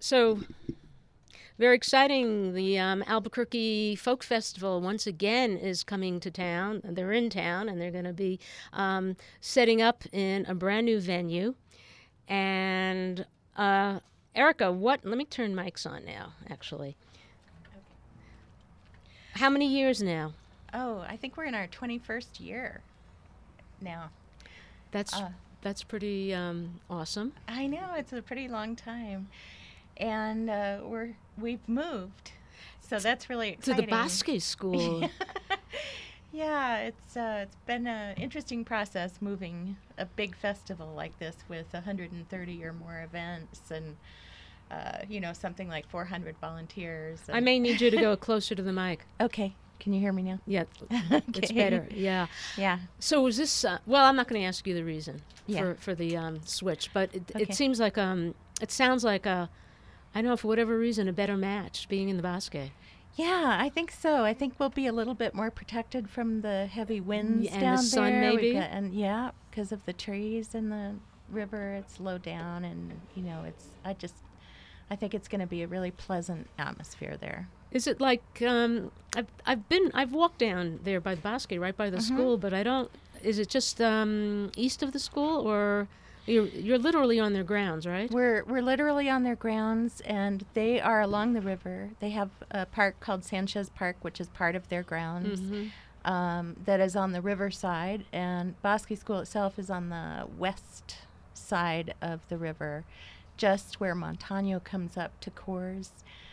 So, very exciting. The Albuquerque Folk Festival once again is coming to town. They're in town, and they're going to be setting up in a brand new venue. And Erica, let me turn mics on now, actually. How many years now? Oh, I think we're in our 21st year now. That's pretty awesome. I know, it's a pretty long time. And we've moved, so that's really exciting. To the Bosque School. Yeah, it's been an interesting process moving a big festival like this with 130 or more events and something like 400 volunteers. I may need you to go closer to the mic. Okay. Can you hear me now? Yeah, okay. It's better. Yeah. Yeah. So is this? Well, I'm not going to ask you the reason for the switch, but it seems like it sounds like I don't know, for whatever reason, a better match being in the Bosque. Yeah, I think so. I think we'll be a little bit more protected from the heavy winds and down the sun, there. maybe. Because of the trees and the river, it's low down, and I think it's going to be a really pleasant atmosphere there. Is it like I've walked down there by the Bosque, right by the school, but I don't. Is it just east of the school, or you're literally on their grounds, right? We're literally on their grounds, and they are along the river. They have a park called Sanchez Park, which is part of their grounds, that is on the river side, and Bosque School itself is on the west side of the river, just where Montano comes up to Coors.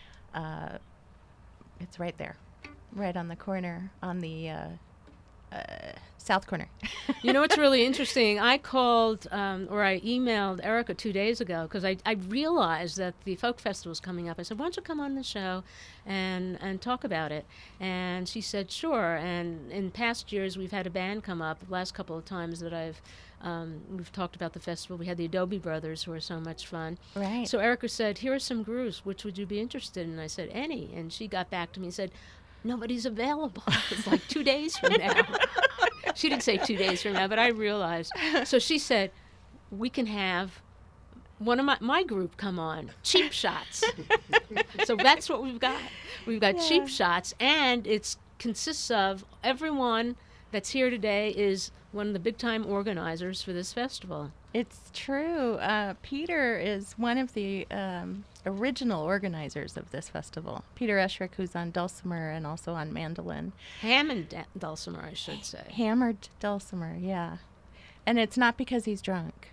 It's right there, right on the corner, on the south corner. You know what's really interesting? I called or I emailed Erica 2 days ago because I realized that the folk festival was coming up. I said, why don't you come on the show and talk about it? And she said, sure. And in past years, we've had a band come up. The last couple of times that we've talked about the festival, we had the Adobe Brothers, who are so much fun. Right. So Erica said, here are some grooves. Which would you be interested in? And I said, any. And she got back to me and said, nobody's available. It's like 2 days from now. She didn't say 2 days from now, but I realized. So she said, we can have one of my group come on, Cheap Shots. So that's what we've got. We've got Cheap Shots, and it consists of everyone that's here today is one of the big-time organizers for this festival. It's true. Peter is one of the original organizers of this festival. Peter Eschrick, who's on dulcimer and also on mandolin. Hammond dulcimer, I should say. Hammered dulcimer, yeah. And it's not because he's drunk.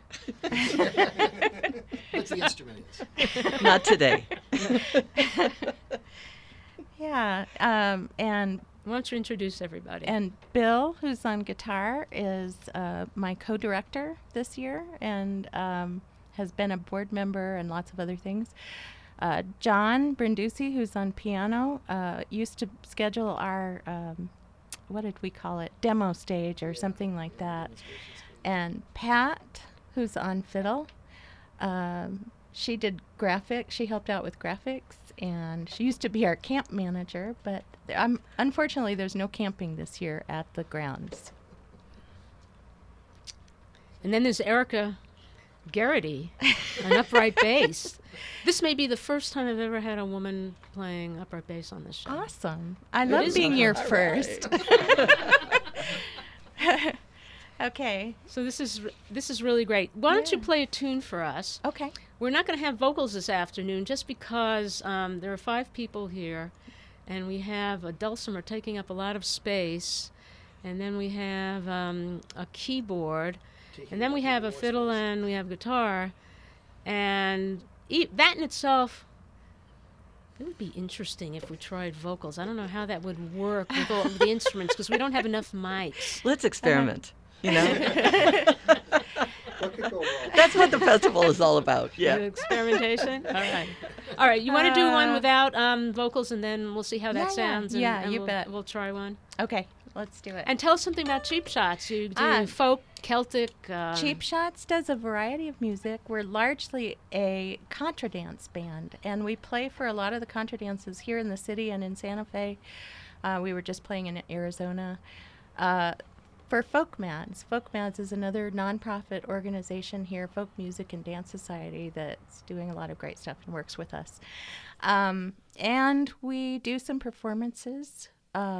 What's the instrument is? Not today. Yeah, and why don't you introduce everybody? And Bill, who's on guitar, is my co-director this year and has been a board member and lots of other things. John Brindisi, who's on piano, used to schedule our, what did we call it, demo stage or something like that. And Pat, who's on fiddle, she did graphics. She helped out with graphics, and she used to be our camp manager, but unfortunately there's no camping this year at the grounds. And then there's Erica Garrity on upright bass. This may be the first time I've ever had a woman playing upright bass on this show. Awesome. I love being your first. Okay. So this is really great. Why don't you play a tune for us? Okay. We're not going to have vocals this afternoon just because there are 5 people here, and we have a dulcimer taking up a lot of space, and then we have a keyboard, and then we have a fiddle and we have guitar, and that in itself, it would be interesting if we tried vocals. I don't know how that would work with all of the instruments because we don't have enough mics. Let's experiment. You know? What could go wrong? That's what the festival is all about. Yeah. Experimentation? All right. You want to do one without vocals, and then we'll see how that sounds. And you bet. We'll try one. Okay, let's do it. And tell us something about Cheap Shots. You do folk, Celtic. Cheap Shots does a variety of music. We're largely a contra dance band, and we play for a lot of the contra dances here in the city and in Santa Fe. We were just playing in Arizona. for FolkMads. FolkMads is another nonprofit organization here, Folk Music and Dance Society, that's doing a lot of great stuff and works with us. And we do some performances.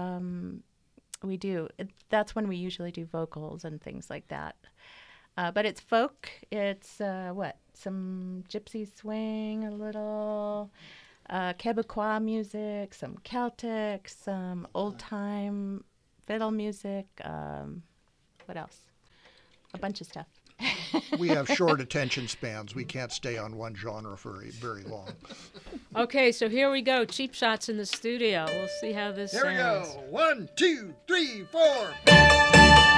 That's when we usually do vocals and things like that. But it's folk. It's some gypsy swing, a little Quebecois music, some Celtic, some old-time fiddle music. What else? A bunch of stuff. We have short attention spans. We can't stay on one genre for very long. Okay, so here we go. Cheap Shots in the studio. We'll see how this Here we sounds. go. 1, 2, 3, 4.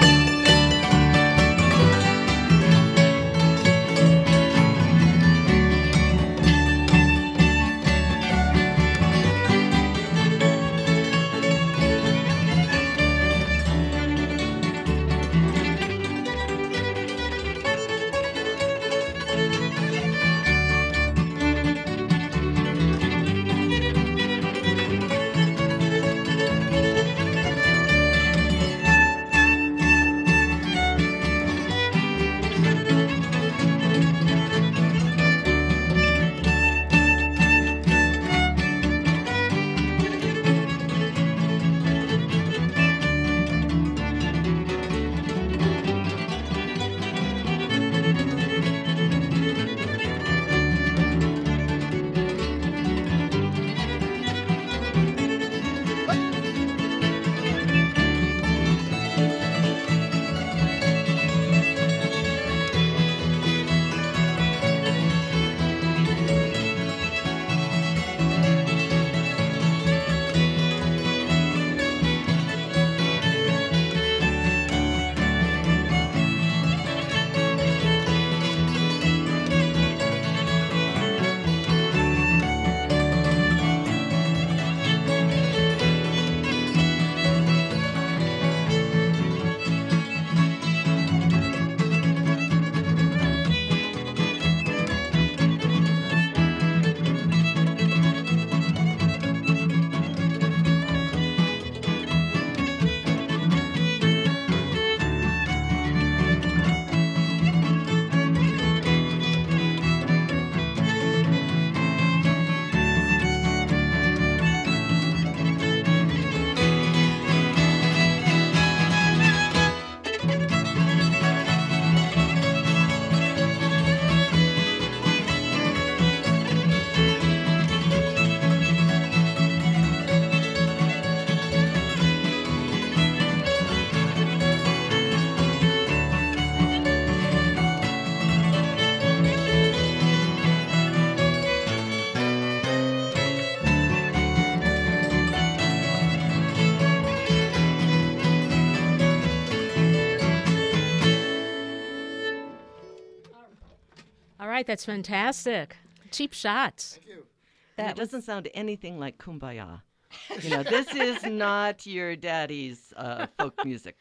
All right, that's fantastic. Cheap Shots. Thank you. That doesn't sound anything like Kumbaya. You know, this is not your daddy's folk music.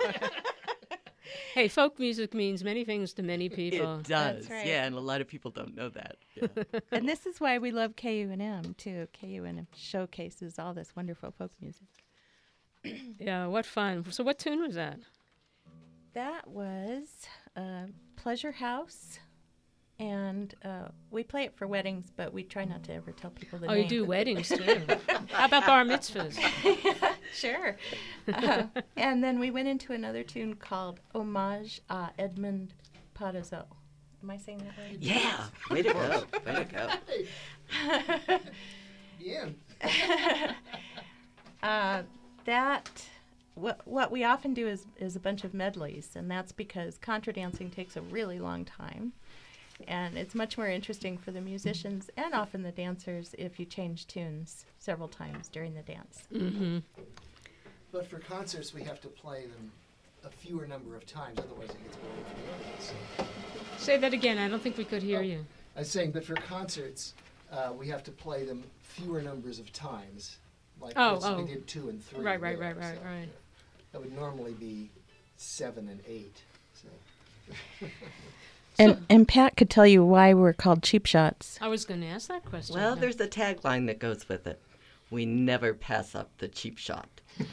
Hey, folk music means many things to many people. It does, right. yeah, and a lot of people don't know that. Yeah. And this is why we love KUNM, too. KUNM showcases all this wonderful folk music. Yeah, what fun. So what tune was that? That was Pleasure House. And we play it for weddings, but we try not to ever tell people the Oh, name. you do weddings, too. How about bar mitzvahs? Sure. And then we went into another tune called Hommage à Edmond Parizeau. Am I saying that right? Yeah, way to go, way to go. Yeah. What we often do is a bunch of medleys, and that's because contra dancing takes a really long time. And it's much more interesting for the musicians and often the dancers if you change tunes several times during the dance. Mm-hmm. But for concerts, we have to play them a fewer number of times, otherwise it gets boring for the audience. Say that again. I don't think we could hear Oh. you. I was saying, but for concerts, we have to play them fewer numbers of times. Like Oh, this, we oh. did 2 and 3. Right, right, there, right, right, so right. That would normally be 7 and 8. So. And Pat could tell you why we're called Cheap Shots. I was going to ask that question. Well, there's a tagline that goes with it. we never pass up the cheap shot.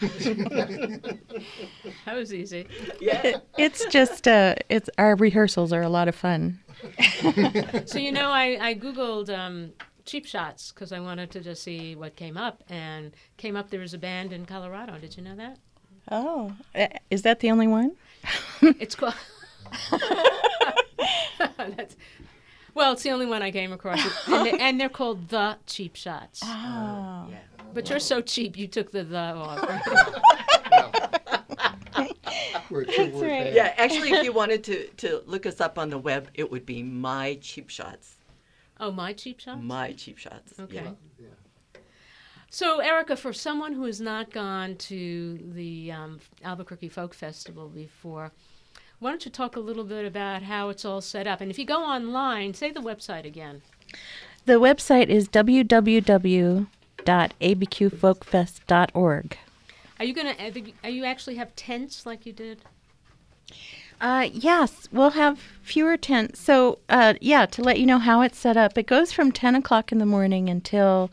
That was easy. It's just it's our rehearsals are a lot of fun. So I googled cheap shots because I wanted to just see what came up, and came up there was a band in Colorado. Did you know that? Oh, is that the only one? It's called. It's the only one I came across, and they're called the Cheap Shots. Oh. Yeah. But you're so cheap, you took the off. We're a two-word right. band. Yeah, actually, if you wanted to look us up on the web, it would be My Cheap Shots. Oh, My Cheap Shots? My Cheap Shots. Okay. Yeah. So, Erica, for someone who has not gone to the Albuquerque Folk Festival before, why don't you talk a little bit about how it's all set up? And if you go online, say the website again. The website is www.abqfolkfest.org. Are you actually have tents like you did? Yes, we'll have fewer tents. So, to let you know how it's set up, it goes from 10 o'clock in the morning until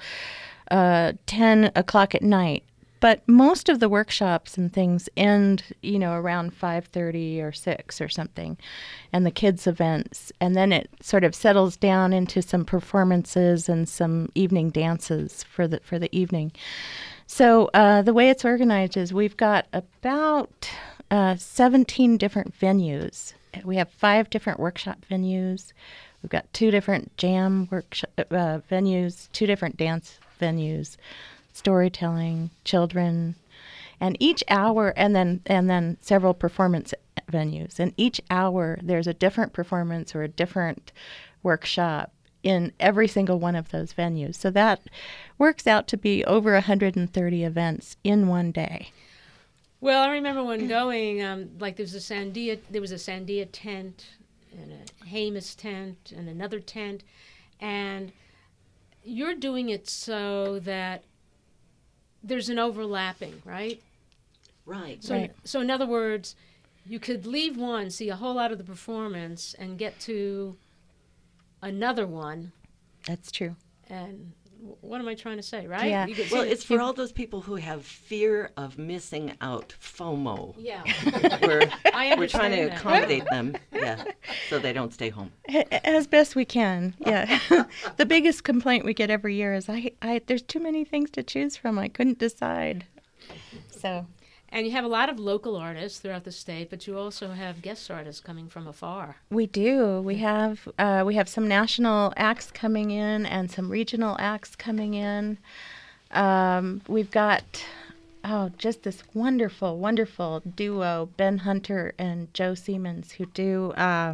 10 o'clock at night. But most of the workshops and things end, around 5:30 or 6 or something, and the kids' events. And then it sort of settles down into some performances and some evening dances for the evening. So the way it's organized is we've got about 17 different venues. We have 5 different workshop venues. We've got 2 different jam workshop venues, 2 different dance venues, storytelling, children, and each hour, and then several performance venues. And each hour, there's a different performance or a different workshop in every single one of those venues. So that works out to be over 130 events in one day. Well, I remember when going, there was a Sandia tent and a Hamus tent and another tent, and you're doing it so that there's an overlapping, right? Right. So, Right. So in other words, you could leave one, see a whole lot of the performance, and get to another one. That's true. And what am I trying to say, right? Yeah. You could Well, see it's for all those people who have fear of missing out, FOMO. yeah. We're trying to understand that. accommodate them, so they don't stay home. As best we can, yeah. The biggest complaint we get every year is there's too many things to choose from. I couldn't decide. So. And you have a lot of local artists throughout the state, but you also have guest artists coming from afar. We do. We have some national acts coming in and some regional acts coming in. We've got just this wonderful, wonderful duo, Ben Hunter and Joe Siemens, who do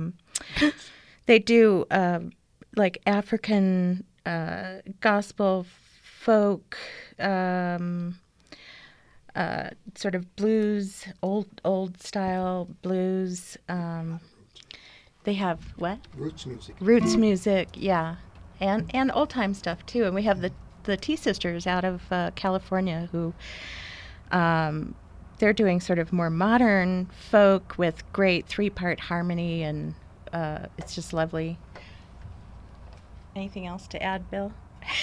they do like African gospel folk. Sort of blues, old style blues. They have what? Roots music. Roots music, yeah, and old time stuff too. And we have the T Sisters out of California who they're doing sort of more modern folk with great 3-part harmony, and it's just lovely. Anything else to add, Bill?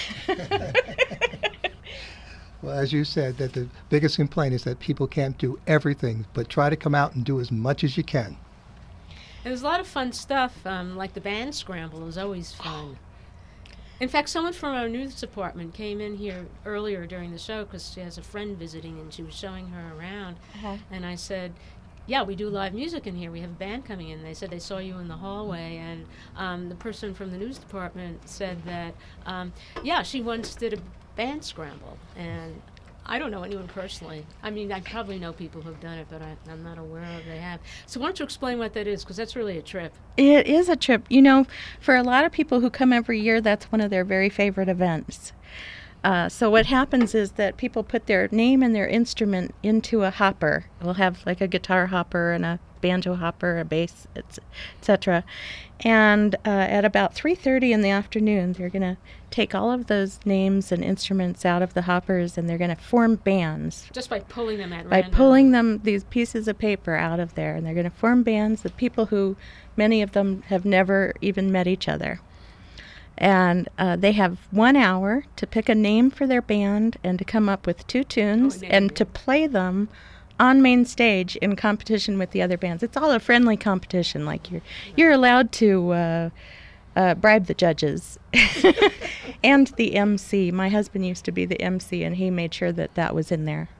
Well, as you said, that the biggest complaint is that people can't do everything, but try to come out and do as much as you can. And there's a lot of fun stuff, like the band scramble is always fun. In fact, someone from our news department came in here earlier during the show because she has a friend visiting and she was showing her around. Uh-huh. And I said, yeah, we do live music in here. We have a band coming in. They said they saw you in the hallway. And the person from the news department said that, she once did a band scramble. And I don't know anyone personally. I mean, I probably know people who've done it, but I'm not aware of they have. So why don't you explain what that is, because that's really a trip. It is a trip. You know, for a lot of people who come every year, that's one of their very favorite events. So what happens is that people put their name and their instrument into a hopper. We'll have like a guitar hopper and a banjo hopper, a bass, etc. And at about 3:30 in the afternoon, they're going to take all of those names and instruments out of the hoppers, and they're going to form bands. Just by pulling them at By random. pulling them, these pieces of paper out of there, and they're going to form bands of people who, many of them, have never even met each other. And they have 1 hour to pick a name for their band and to come up with 2 tunes and to play them on main stage in competition with the other bands. It's all a friendly competition. Like you're allowed to bribe the judges and the MC. My husband used to be the MC, and he made sure that was in there.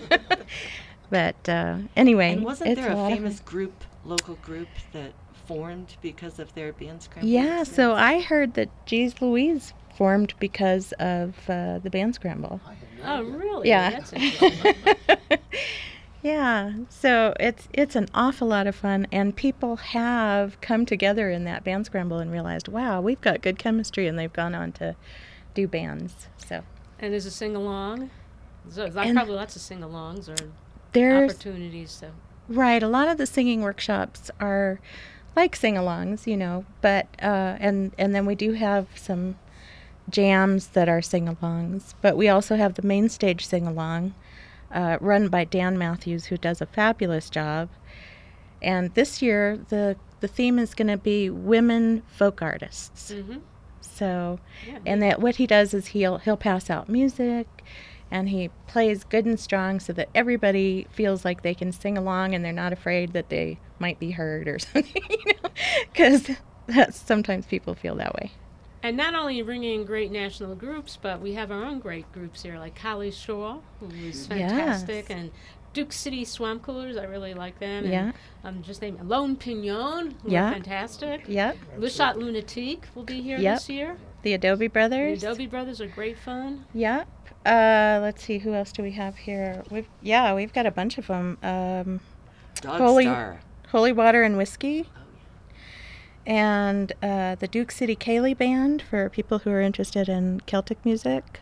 But anyway, And wasn't it's there a lot of famous group, local group, that formed because of their band scramble? Yeah, so I heard that Geez Louise formed because of the band scramble. I had no Oh, idea. really? Yeah. That's interesting. Yeah, so it's an awful lot of fun, and people have come together in that band scramble and realized, wow, we've got good chemistry, and they've gone on to do bands. So And there's a sing-along. There's And probably lots of sing-alongs or there's opportunities to... right, a lot of the singing workshops are like sing-alongs, but and then we do have some jams that are sing-alongs, but we also have the main stage sing-along run by Dan Matthews, who does a fabulous job. And this year the theme is going to be women folk artists. Mm-hmm. So, Yeah. and that what he does is he'll pass out music, and he plays good and strong so that everybody feels like they can sing along and they're not afraid that they might be heard or something, because sometimes people feel that way. And not only are you bringing in great national groups, but we have our own great groups here, like Holly Shaw, who is fantastic, Yes. and Duke City Swamp Coolers, I really like them. Yeah. And just named Lone Pignon, who Yeah. are fantastic. Yep, Le Chat Lunatique will be here Yep. this year. the Adobe The Brothers. Adobe Brothers are great fun. Yep. Let's see, who else do we have here? We've got a bunch of them. Dog Holy- Star. Holy Water and Whiskey, and the Duke City Cayley Band for people who are interested in Celtic music.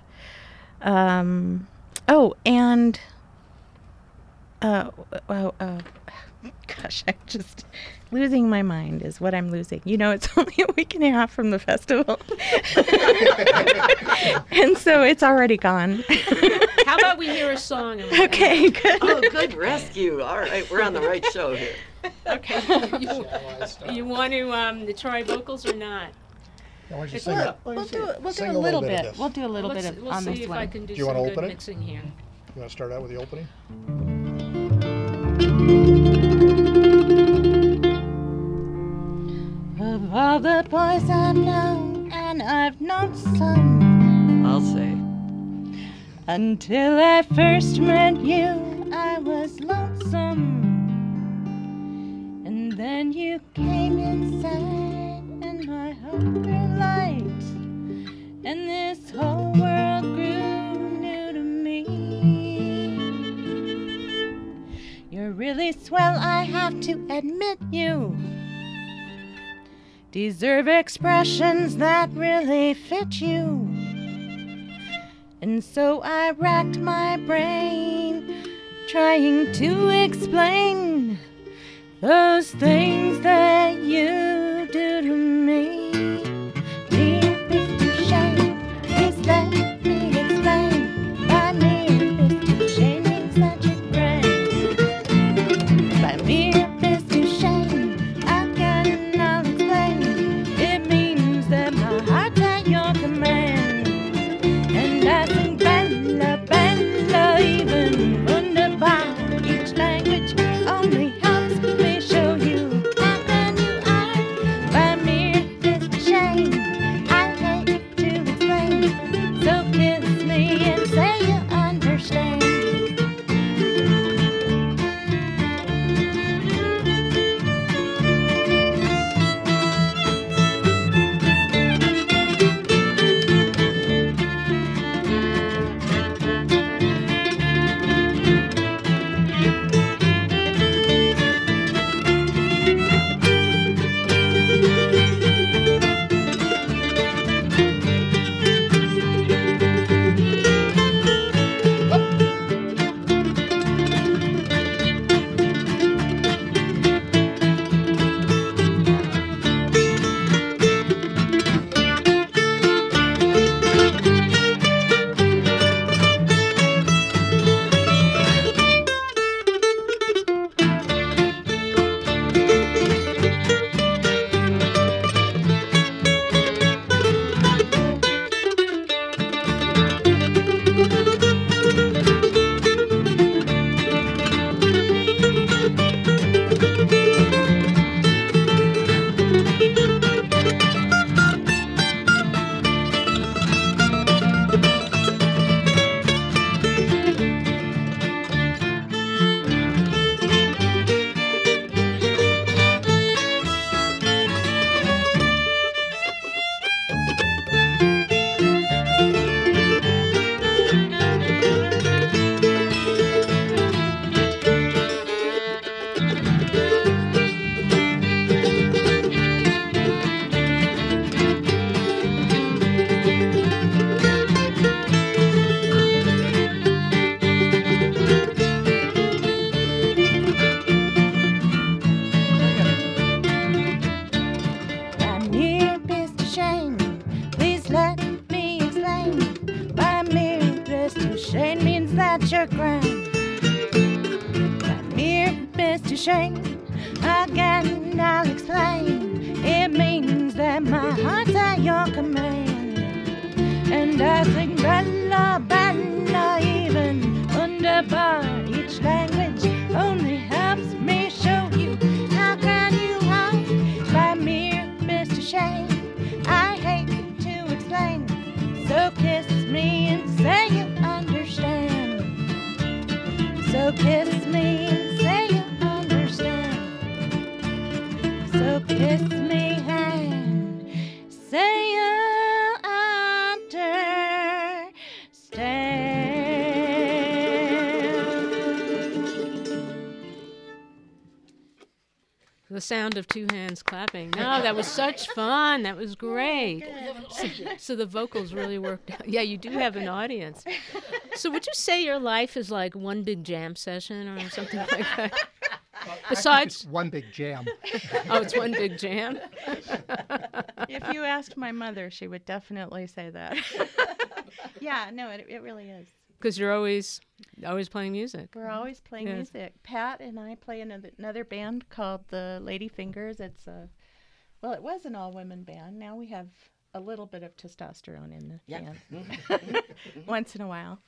Gosh, I'm just losing my mind is what I'm losing. It's only a week and a half from the festival. And so it's already gone. How about we hear a song? And Okay, good. Oh, good rescue. All right, we're on the right show here. Okay. Shall I start? You want to try vocals or not? Why don't you It's sing not- it? We'll do Sing a little of bit. this. We'll do a little bit We'll on see this if one. I can do you wanna some good open it? mixing here. You want to start out with the opening? Of all the boys I've known, and I've known some, I'll say. until I first met you, I was lonesome. And then you came inside, and my heart grew light, and this whole world grew new to me. You're really swell, I have to admit you deserve expressions that really fit you. And so I racked my brain trying to explain those things that you do to me. Dear Mr. Shane, please let me explain. By mere Mr. Shane means that you're great. By mere Mr. Shane, I cannot explain. It means that my heart's at your command. And I sing Bella, Bella, even wunderbar. Each language only helps me show you how grand you are. chagrin. By mere Mr. Shane, again I'll explain. It means that my heart's at your command, and I sing Bella, Bella, even wunderbar. Each language only helps me show you how grand you are. By mere Mr. Shane, I hate to explain, so kiss me and say you understand. So kiss me and say you understand. So kiss me and say you understand. The sound of two hands clapping. No, that was such fun. That was great. So the vocals really worked out. Yeah, you do have an audience. So would you say your life is like one big jam session or something like that? Besides, It's one big jam. oh, it's one big jam. If you asked my mother, she would definitely say that. Yeah, no, it really is. Because you're always playing music. We're always playing Yes. music. Pat and I play in another band called the Lady Fingers. It's well, it was an all-women band. Now we have a little bit of testosterone in the band. Once in a while.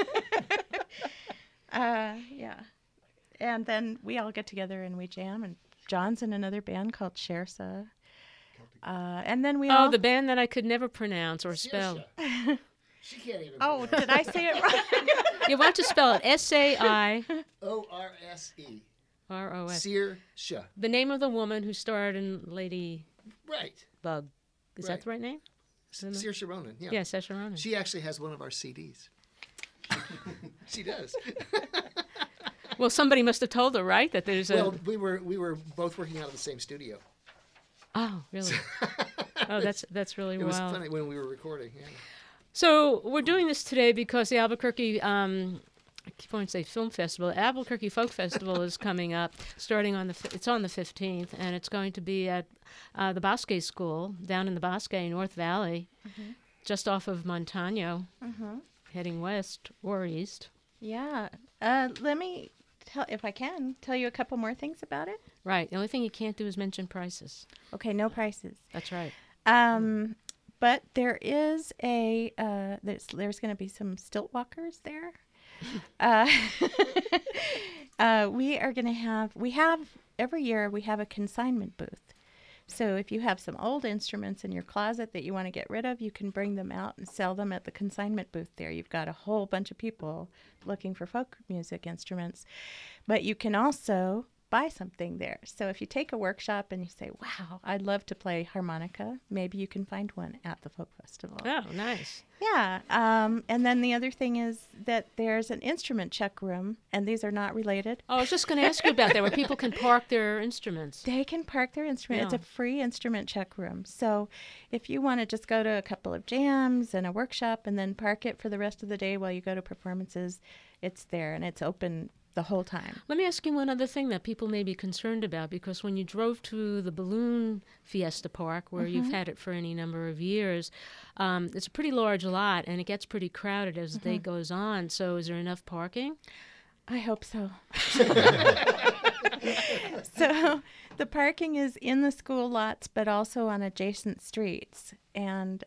Yeah. And then we all get together and we jam. And John's in another band called Shersa. And then we all... Oh, the band that I could never pronounce or spell. She can't even. Oh, did I say it right? You want to spell it S-A-I-R-O-S. O-R-S-E. Sear-sha. The name of the woman who starred in Ladybug. Right. Is that the right name? Saoirse Ronan. Yeah. Yeah, Saoirse Ronan. She actually has one of our CDs. She does. Well, somebody must have told her, right? That there's a... Well, we were both working out of the same studio. Oh, really? Oh, that's really It was wild. funny when we were recording. Yeah. So we're doing this today because the Albuquerque, I keep wanting to say Film Festival, Albuquerque Folk Festival is coming up, starting on it's on the 15th, and it's going to be at the Bosque School down in the Bosque, North Valley, just off of Montano, heading west or east. Yeah. Let me, if I can, tell you a couple more things about it. Right. The only thing you can't do is mention prices. Okay, no prices. That's right. But there is there's going to be some stilt walkers there. We have every year we have a consignment booth. So if you have some old instruments in your closet that you want to get rid of, you can bring them out and sell them at the consignment booth there. You've got a whole bunch of people looking for folk music instruments. But you can also buy something there. So if you take a workshop and you say, wow, I'd love to play harmonica, maybe you can find one at the folk festival. Oh, nice. Yeah. And then the other thing is that there's an instrument check room, and these are not related. Oh, I was just going to ask you about that, where people can park their instruments. They can park their instrument. Yeah. It's a free instrument check room. So if you want to just go to a couple of jams and a workshop and then park it for the rest of the day while you go to performances, it's there, and it's open the whole time. Let me ask you one other thing that people may be concerned about, because when you drove to the Balloon Fiesta Park, where you've had it for any number of years, it's a pretty large lot, and it gets pretty crowded as the day goes on. So is there enough parking? I hope so. So the parking is in the school lots, but also on adjacent streets. And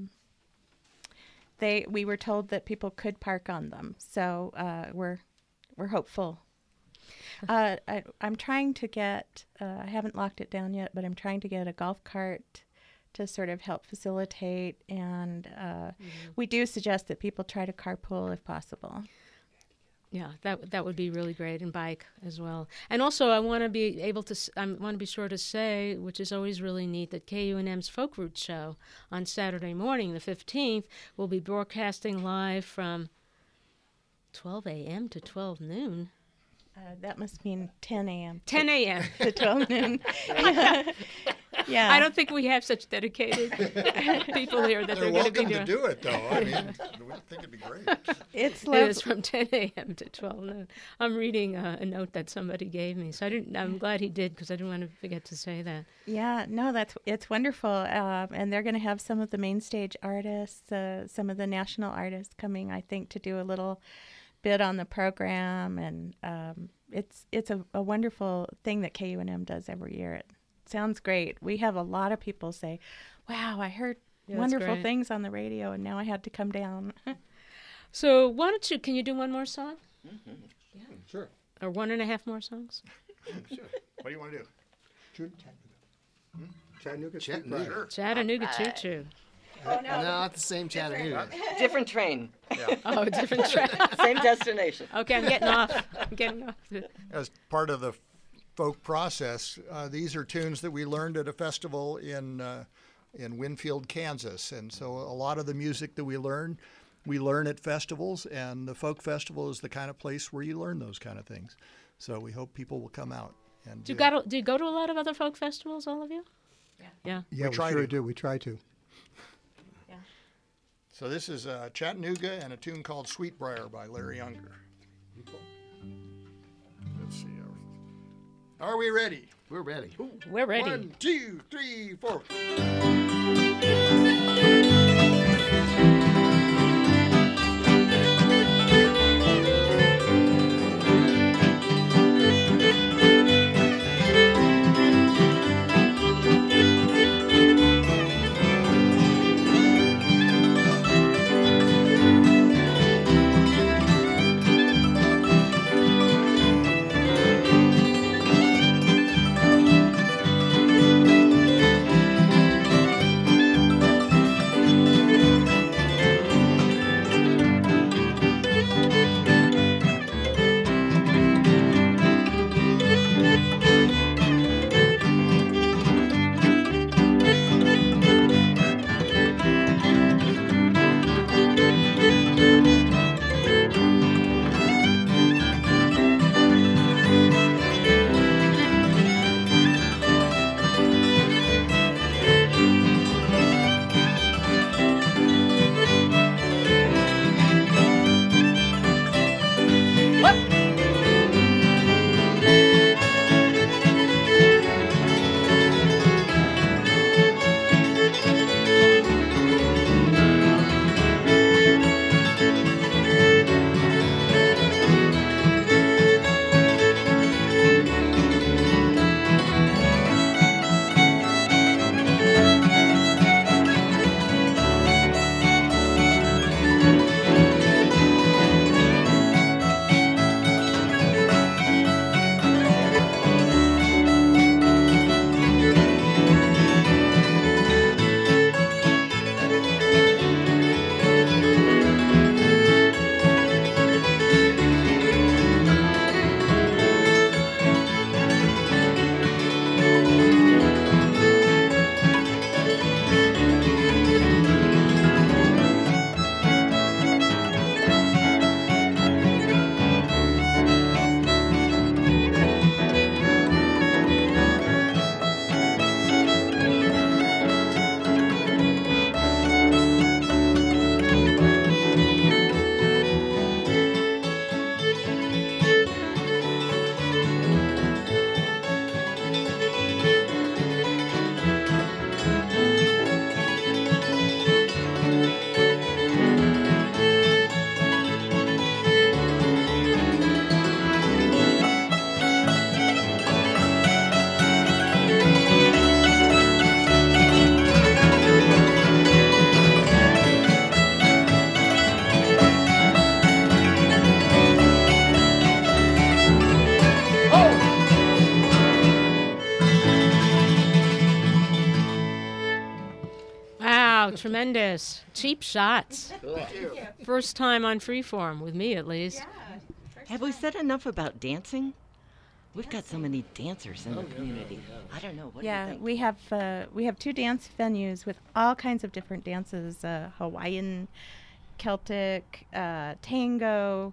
we were told that people could park on them. So we're hopeful. I'm trying to get, I haven't locked it down yet, but I'm trying to get a golf cart to sort of help facilitate. And we do suggest that people try to carpool if possible. Yeah, that would be really great, and bike as well. And also, I want to be sure to say, which is always really neat, that KUNM's Folk Roots show on Saturday morning, the 15th, will be broadcasting live from 12 a.m. to 12 noon. That must mean 10 a.m. 10 a.m. to 12 noon. Yeah. I don't think we have such dedicated people here that They're they're going to be welcome to doing. do it, though. I mean, we think it'd be great. It's It lovely. is from 10 a.m. to 12 noon. I'm reading a note that somebody gave me, so I'm glad he did, because I didn't want to forget to say that. Yeah, no, it's wonderful. And they're going to have some of the main stage artists, some of the national artists coming, I think, to do a little bid on the program, and it's a wonderful thing that KUNM does every year. It sounds great. We have a lot of people say, "Wow, I heard wonderful great. things on the radio, and now I had to come down." So can you do one more song? Sure. Or 1.5 more songs? Sure. What do you want to do? Chattanooga. Chattanooga. Chattanooga Choo Choo. No, not the same Chattanooga. Different train, Oh, different track. same destination. Okay, I'm getting off. As part of the folk process, these are tunes that we learned at a festival in Winfield, Kansas. And so a lot of the music that we learn at festivals, and the folk festival is the kind of place where you learn those kind of things. So we hope people will come out. And Do you go to a lot of other folk festivals, all of you? Yeah. Yeah, we try sure to. do. We try to. So this is Chattanooga and a tune called Sweetbriar by Larry Younger. Let's see. Are we ready? We're ready. We're ready. 1, 2, 3, 4. Tremendous. Cheap shots. First time on Freeform, with me at least. Have we said enough about dancing? We've got so many dancers in the community. I don't know. What do you think? we have 2 dance venues with all kinds of different dances: Hawaiian, Celtic, tango,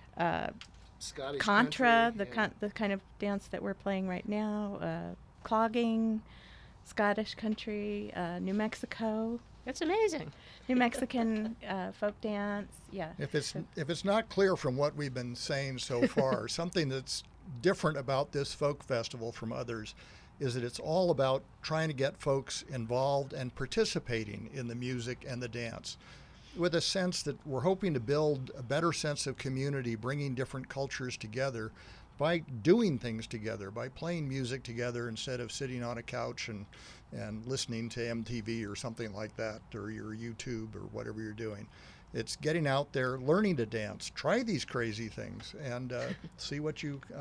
Scottish contra, country, the kind of dance that we're playing right now, clogging, Scottish country, New Mexico. That's amazing. New Mexican folk dance, yeah. If it's not clear from what we've been saying so far, something that's different about this folk festival from others is that it's all about trying to get folks involved and participating in the music and the dance. with a sense that we're hoping to build a better sense of community, bringing different cultures together by doing things together, by playing music together instead of sitting on a couch and listening to MTV or something like that, or your YouTube or whatever you're doing. It's getting out there, learning to dance, try these crazy things, and see what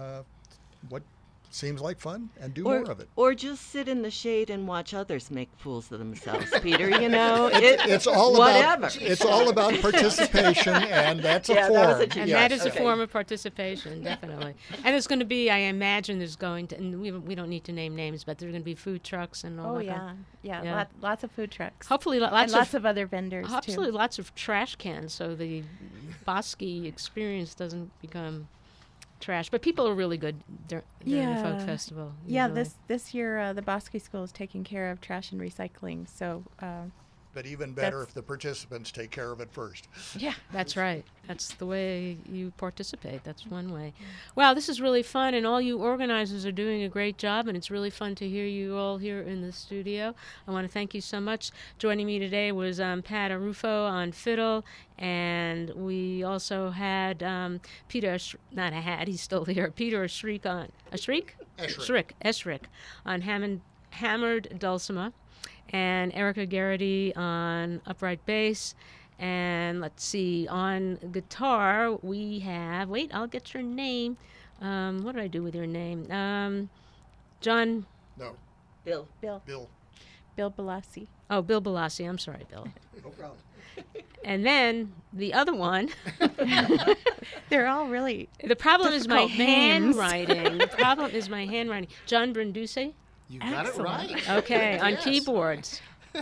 seems like fun, and do more of it. Or just sit in the shade and watch others make fools of themselves, Peter. You know, It's all whatever. about it's all about participation, and that's a Yeah, form. that was a cheat. And Yes. that is Okay. a form of participation, definitely. And there's going to be, I imagine there's going to, and we don't need to name names, but there's going to be food trucks and all Oh that. yeah. Lots of food trucks. Hopefully and lots of other vendors hopefully too. lots of trash cans, so the Bosque experience doesn't become trash. But people are really good during the folk festival. Yeah, usually. this year the Bosque School is taking care of trash and recycling. So But even better That's- if the participants take care of it first. yeah, That's right. That's the way you participate. That's one way. Wow, this is really fun, and all you organizers are doing a great job, and it's really fun to hear you all here in the studio. I want to thank you so much. Joining me today was Pat Arufo on fiddle, and we also had Peter, he's still here, Peter Eschrick on, Eschrick on hammered dulcimer, and Erica Garrity on upright bass. And let's see, on guitar we have, I'll get your name. What did I do with your name? John, No, Bill. Bill. Bill Balassi. oh, Bill Balassi, I'm sorry, Bill. No problem. And then the other one, They're all really the problem is my Difficult names. handwriting. The problem is my handwriting. John Brunducci? You got it Excellent. right. Okay, on Yes. keyboards.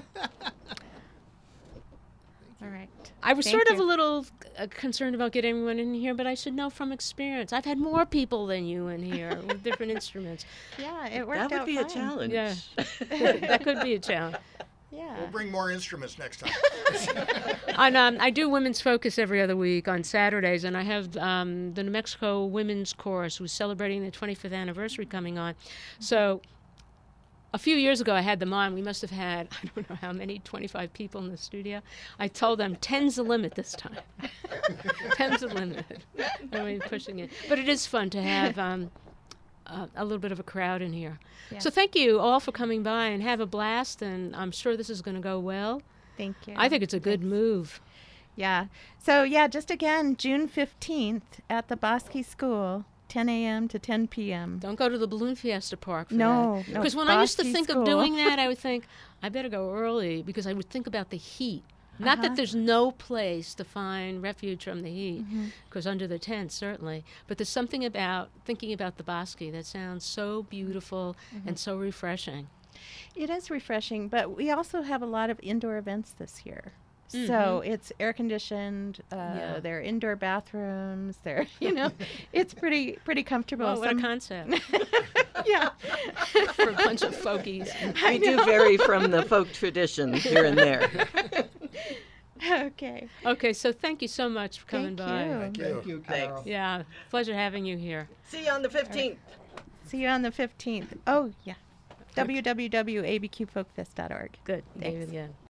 all right. I was Thank sort of you. a little concerned about getting everyone in here, but I should know from experience. I've had more people than you in here with different instruments. Yeah, it worked That would out be a fine. challenge. Yeah. That could be a challenge. Yeah. We'll bring more instruments next time. I do Women's Focus every other week on Saturdays, and I have the New Mexico Women's Chorus, who's celebrating their 25th anniversary coming on. So a few years ago, I had them on. We must have had, I don't know how many, 25 people in the studio. I told them 10's the limit this time. 10's the limit. I mean, pushing it. But it is fun to have a little bit of a crowd in here. Yeah. So thank you all for coming by, and have a blast, and I'm sure this is going to go well. Thank you. I think it's a good move. Yeah. So yeah, just again, June 15th at the Bosque School, 10 a.m. to 10 p.m. Don't go to the Balloon Fiesta Park for No, that. no, Because when I used to Bosque think of School. doing that, I would think, I better go early, because I would think about the heat. Not Uh-huh. that there's no place to find refuge from the heat, Mm-hmm. because under the tent, certainly. But there's something about thinking about the Bosque that sounds so beautiful Mm-hmm. and so refreshing. It is refreshing, but we also have a lot of indoor events this year. So Mhm. it's air conditioned. Yeah. There are indoor bathrooms. There, it's pretty comfortable. Oh, what a Some- concept yeah. for a bunch of folkies. We do vary from the folk tradition here and there. Okay. Okay, so thank you so much for coming Thank by. you. Thank you. Thank you, Carol. Yeah, pleasure having you here. See you on the 15th. See you on the 15th. Oh yeah. www.abqfolkfest.org. Good. Thanks. David, yeah.